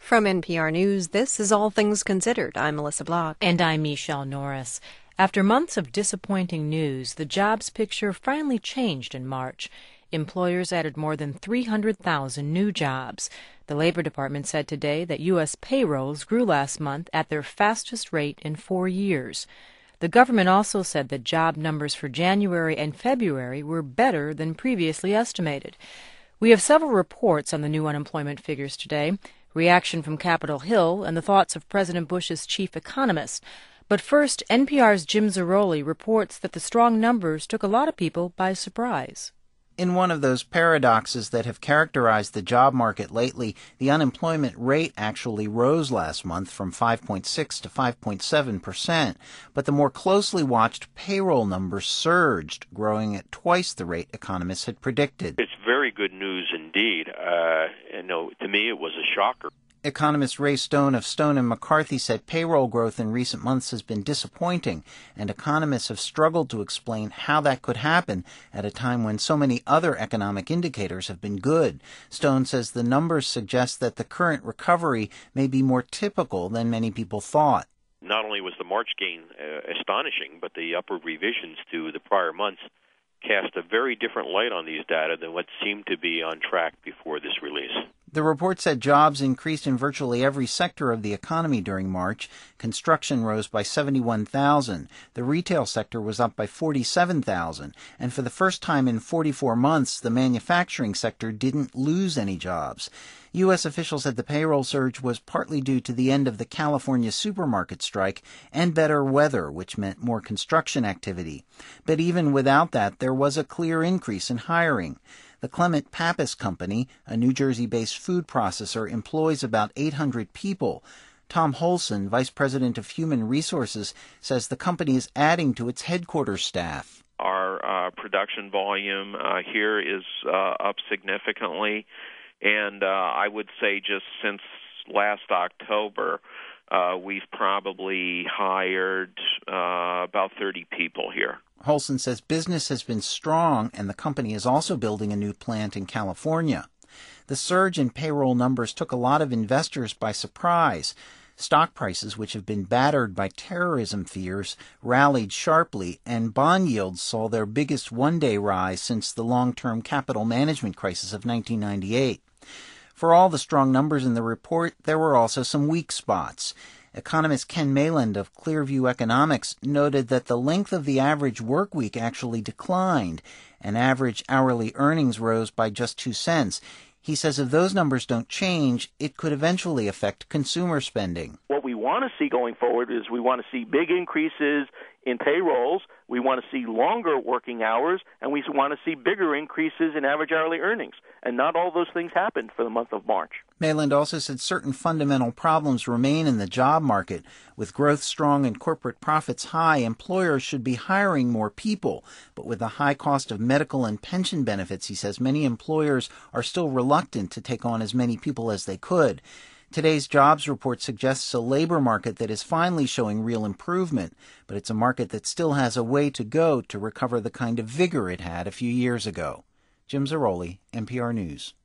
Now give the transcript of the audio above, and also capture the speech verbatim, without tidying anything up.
From N P R News, this is All Things Considered. I'm Melissa Block. And I'm Michelle Norris. After months of disappointing news, the jobs picture finally changed in March. Employers added more than three hundred thousand new jobs. The Labor Department said today that U S payrolls grew last month at their fastest rate in four years. The government also said that job numbers for January and February were better than previously estimated. We have several reports on the new unemployment figures today, reaction from Capitol Hill, and the thoughts of President Bush's chief economist. But first, N P R's Jim Zarroli reports that the strong numbers took a lot of people by surprise. In one of those paradoxes that have characterized the job market lately, the unemployment rate actually rose last month from five point six to five point seven percent, but the more closely watched payroll numbers surged, growing at twice the rate economists had predicted. It's very good news indeed. Uh, you know, to me, it was a shocker. Economist Ray Stone of Stone and McCarthy said payroll growth in recent months has been disappointing, and economists have struggled to explain how that could happen at a time when so many other economic indicators have been good. Stone says the numbers suggest that the current recovery may be more typical than many people thought. Not only was the March gain uh, astonishing, but the upward revisions to the prior months cast a very different light on these data than what seemed to be on track before this release. The report said jobs increased in virtually every sector of the economy during March. Construction rose by seventy-one thousand. The retail sector was up by forty-seven thousand. And for the first time in forty-four months, the manufacturing sector didn't lose any jobs. U S officials said the payroll surge was partly due to the end of the California supermarket strike and better weather, which meant more construction activity. But even without that, there was a clear increase in hiring. The Clement Pappas Company, a New Jersey-based food processor, employs about eight hundred people. Tom Holson, vice president of human resources, says the company is adding to its headquarters staff. Our uh, production volume uh, here is uh, up significantly, and uh, I would say just since last October, uh, we've probably hired uh, about thirty people here. Holson says business has been strong, and the company is also building a new plant in California. The surge in payroll numbers took a lot of investors by surprise. Stock prices, which have been battered by terrorism fears, rallied sharply, and bond yields saw their biggest one-day rise since the long-term capital management crisis of nineteen ninety-eight. For all the strong numbers in the report, there were also some weak spots. Economist Ken Mayland of Clearview Economics noted that the length of the average work week actually declined, and average hourly earnings rose by just two cents. He says if those numbers don't change, it could eventually affect consumer spending. What we want to see going forward is we want to see big increases in payrolls, we want to see longer working hours, and we want to see bigger increases in average hourly earnings. And not all those things happened for the month of March. Mayland also said certain fundamental problems remain in the job market. With growth strong and corporate profits high, employers should be hiring more people. But with the high cost of medical and pension benefits, he says many employers are still reluctant to take on as many people as they could. Today's jobs report suggests a labor market that is finally showing real improvement, but it's a market that still has a way to go to recover the kind of vigor it had a few years ago. Jim Zarroli, N P R News.